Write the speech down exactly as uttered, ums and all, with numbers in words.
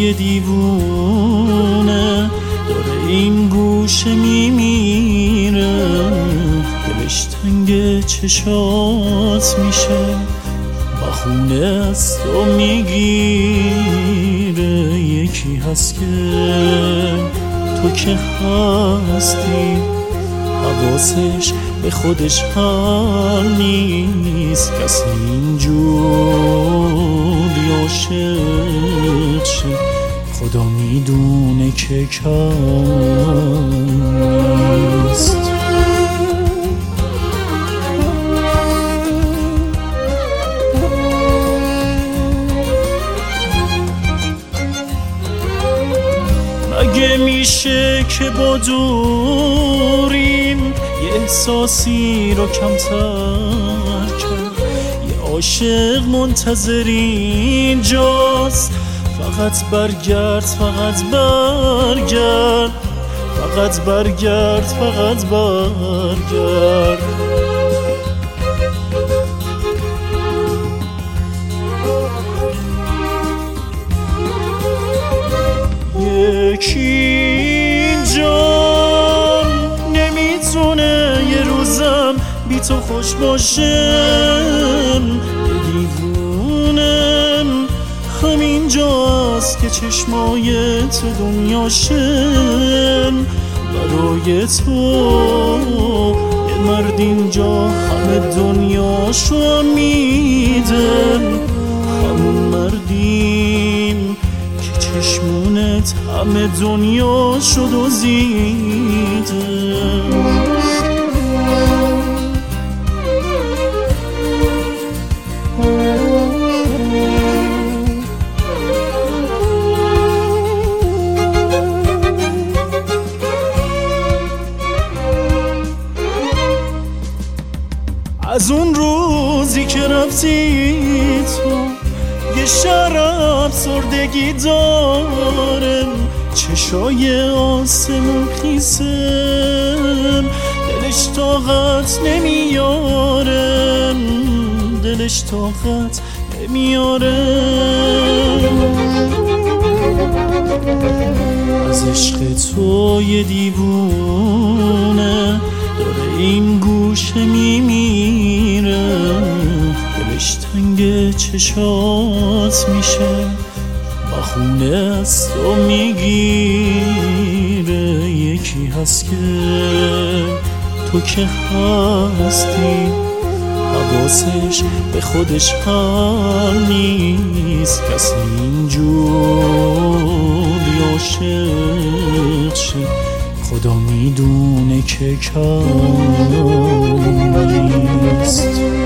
توی دیوونه داره این گوشه میمیره، دلش تنگ چشات میشه، بخونه از تو میگیره. یکی هست که تو که هستی حواسش به خودش حال نیست، کسی اینجوری عاشق شه خدا میدونه که کم نیست. مگه میشه که با دوریم یه احساسی رو کمتر کرد؟ یه عاشق منتظر اینجاست، فقط برگرد فقط برگرد فقط برگرد فقط برگرد. یکی اینجا نمیتونه یه روزم بی تو خوش باشم، یه دیوونم همینجاست که چشمای تو دنیاشم. برای تو یه مرد اینجا همه دنیاشو میدن، همون مردیم که چشمونت همه دنیاشو دزدیدن. از اون روزی که رفتی تو یه شراب سردگی دارم، چشای آسمون خیسم، دلش طاقت نمیارم، دلش طاقت نمیارم. از عشق تو یه دیوونه داره این گوشه میمیره، دلش تنگ چشات میشه، بخونه از تو میگیره. یکی هست که تو که هستی حواسش به خودش حال نیست، کسی اینجوری عاشق شه خدا میدونه که کم نیست.